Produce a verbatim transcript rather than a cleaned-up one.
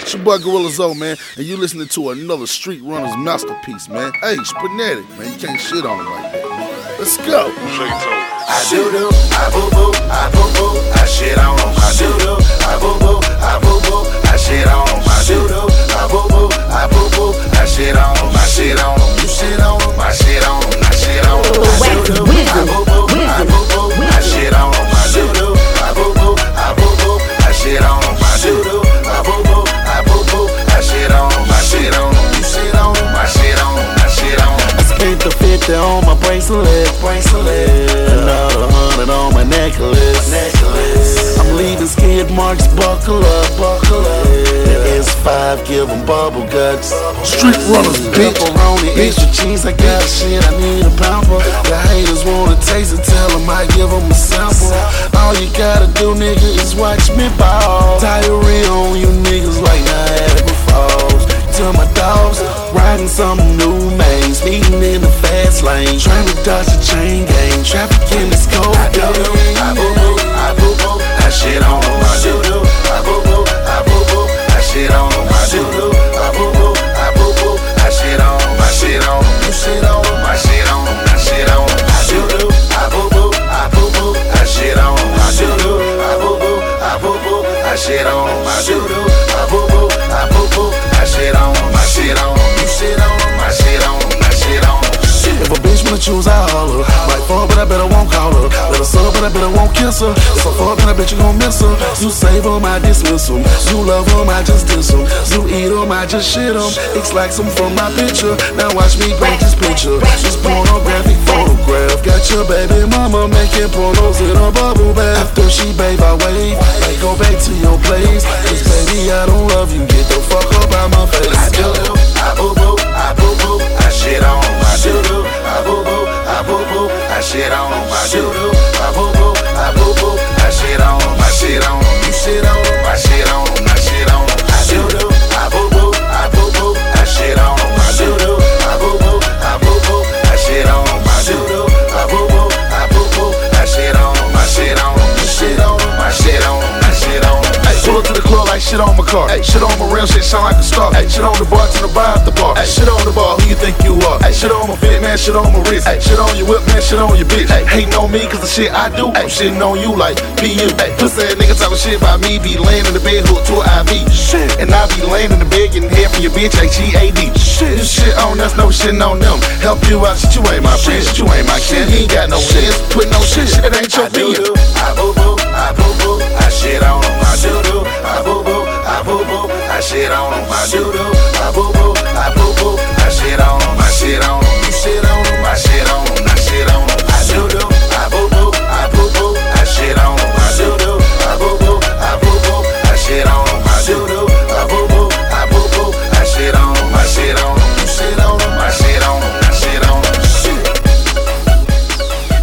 It's your boy Gorilla Zoe, man, and you listening to another Street Runners masterpiece, man. Hey, Spinetti, man, you can't shit on him like that, man. Let's go. I do do, I boo boo, I boo boo, I shit on him. I do do, I boo boo, I boo boo, I shit on him. I do do, I boo boo, I boo boo, I shit on him. I shit on him, you shit on him, I shit on him, I shit on him. I do do, I boo boo, I boo boo, I shit on him. I do do, I boo boo, I boo boo, I shit on him. I do do, I boo boo, I boo boo, I shit on him. I shit on him, you shit on him, I shit on him, I shit on him. I spent the fifty on my bracelet, bracelet. Another hundred on my necklace, necklace. I'm leaving skid marks, buckle up, buckle up. The S five, give them bubble guts. Street Runners, bitch. Pepperoni, extra cheese, I got shit, I need a pamper. The haters wanna taste it, tell them I give them a sample. All you gotta do, nigga, is watch me ball. Diarrhea on you niggas like Niagara Falls. To my dogs, riding some new main, speeding in the fast lane, trying to dodge the chain gang, traffic in this cold. I do do, I boo boo, I boo boo, I shit on him. I do do, I boo boo, I boo boo, I shit on him. I do do, I boo boo, I boo boo, I shit on him. I shit on him, you shit on him, I shit on him, I shit on him. I do do, I boo boo, I boo boo, I shit on him. I do do, I boo boo, I boo boo, I shit on him. I do do, I boo boo, I boo boo, I shit on him. I shit on him, you shit on him, I shit on him, I shit on him. If a bitch wanna choose, I holler. Might fall, but I better won't call her. Let her sub, but I better won't kiss her. If I fall, then I bet you gon' miss her. You save them, I dismiss them. You love them, I just diss them. You eat them, I just shit them. It's like some from my picture. Now watch me break this picture. This pornographic photograph. Got your baby mama making pornos in a bubble bath. After she bathe, I wave. Like, go back to your place. Cause baby, I don't love you. Get the fuck up out my face. I do do, I boo boo, I boo boo, I shit on him. I do do, I boo boo, I boo boo, I shit on him. I do do, I boo boo, I boo boo, I shit on him. I shit on him, you shit on him, I shit on him, I shit on him. I do do, I boo boo, I boo boo, I shit on him. I do do, I boo boo, I boo boo, I shit on him. I do do, I boo boo, I boo boo, I shit on him. I shit on him, you shit on him, I shit on him, I shit on him. Pull up to the club like shit on my car. Ay, shit on my real shit, sound like a star. Ay, shit on the bar to the bar at the bar. Ay, shit on the bar, who you think you are? Ay, shit on my fit, man, shit on my wrist. Ay, shit on your whip, man, shit on your bitch. Ay, hating on me cause the shit I do. Ay, shitting on you like be you. Ay, pussy ass nigga talking shit about me, be laying in the bed hooked to an I V. Shit, and I be laying in the bed getting head from your bitch, H E A D. Shit, you shit on us, no shitting on them. Help you out, shit, you ain't my friend, shit, you ain't my kid. He ain't got no shit, put no shit, shit, it ain't your video. I boo boo, I boo boo, I shit on him. I do do, I boo boo, I boo boo, I shit on him. I do do.